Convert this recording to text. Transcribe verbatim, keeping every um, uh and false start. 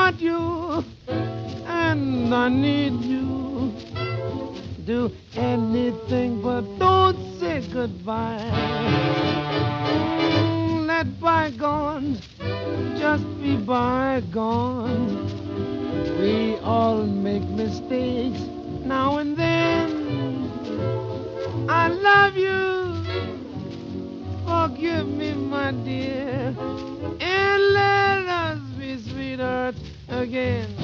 want you and I need you. Do anything but don't say goodbye. Mm, let bygones just be bygones. We all make mistakes now and then. I love you. Forgive me, my dear. And let us be sweethearts again.